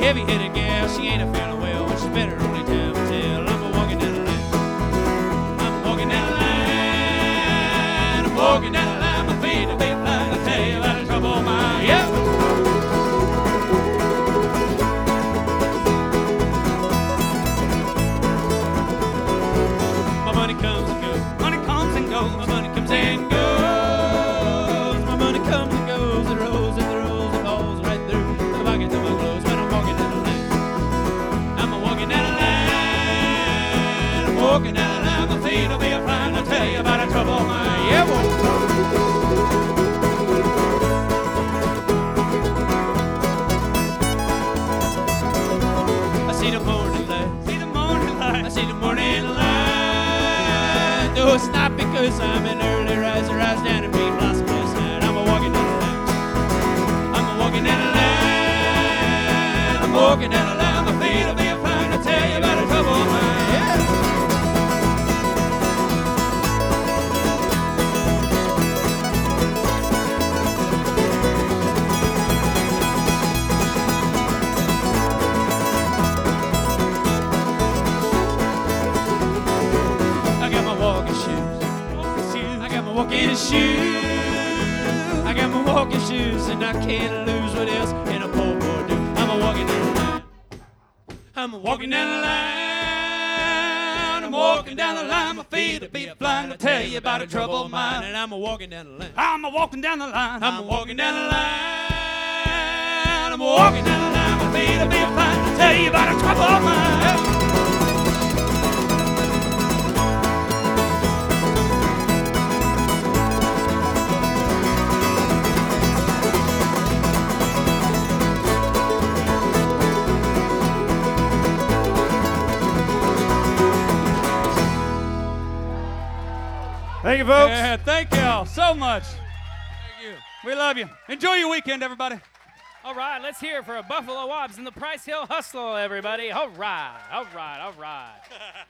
heavy-headed gal, she ain't a feeling well. She's better only time to tell. I'm a-walking down the line. I'm walking down the line. I'm walking down the line. My feet will be flying. I'll tell you about the trouble of mine. Yeah. My money comes and goes. Money comes and goes. My money comes and goes. My money comes and goes. It rolls and it rolls. It falls right through the pockets of my clothes when I'm walking down the line. I'm walking down the line. I'm walking down the line. My feet will be flying. I'll tell you about the trouble of mine. Yeah, boy. I see the morning light. See the morning light. I see the morning light. No, it's not because I'm an early riser. Rise down and be blossom last night. I'm a-walking down the line. I'm a-walking down the line. I'm walking down the line. My feet will be flying to tell you about the trouble of mine. Yeah. I got my walking shoes. I got my walking shoes. I got my walking shoes, and I can't lose. What else can a poor boy do? I'm a-walking down the line. I'm a-walking down the line. I'm walking down the line. My feet will be flying to tell you about the trouble of mine. And I'm a-walking down the line. I'm a-walking down the line. I'm walking down the line. I'm walking down the line. My feet will be flying to tell you about the trouble of mine. Thank you, folks. Yeah, thank y'all so much. Thank you. We love you. Enjoy your weekend, everybody. All right, let's hear it for Buffalo Wobbs and the Price Hill Hustle, everybody. All right, all right, all right.